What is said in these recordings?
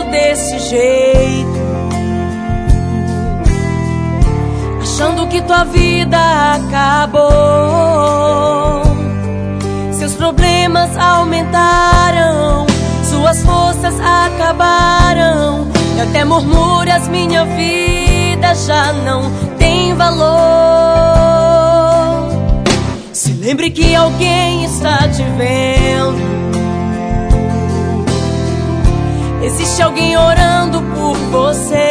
desse jeito, achando que tua vida acabou. Seus problemas aumentaram, suas forças acabaram, e até murmuras, minha vida já não tem valor. Se lembre que alguém está te vendo, existe alguém orando por você.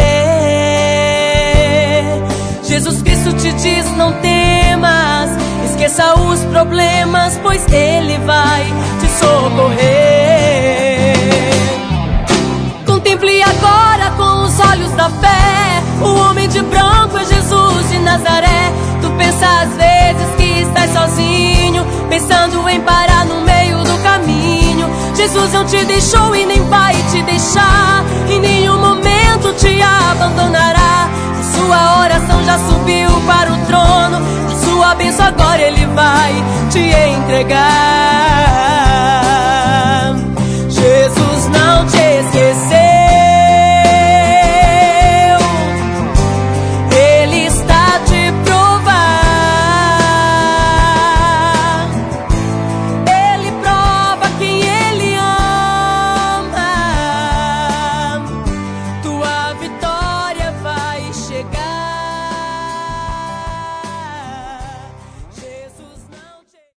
Jesus Cristo te diz: não temas, esqueça os problemas, pois Ele vai te socorrer. Contemple agora com os olhos da fé, o homem de branco é Jesus de Nazaré. Tu pensa às vezes que estás sozinho, pensando em parar no meio do caminho. Jesus não te deixou e nem vai te deixar, em nenhum momento te abandonará. Sua oração já subiu para o trono, a sua bênção agora Ele vai te entregar.